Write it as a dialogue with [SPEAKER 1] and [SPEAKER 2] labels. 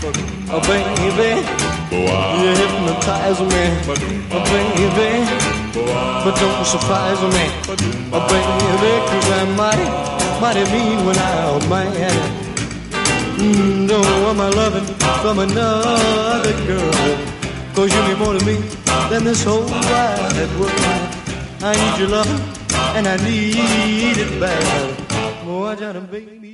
[SPEAKER 1] Oh, baby, you hypnotize me. Oh, baby, but don't surprise me. Oh, baby, 'cause I'm mighty mean when I'm mad. Don't want my loving from another girl, 'cause you mean more to me than this whole wide world. I need your love and I need it bad. Boy, I got a baby.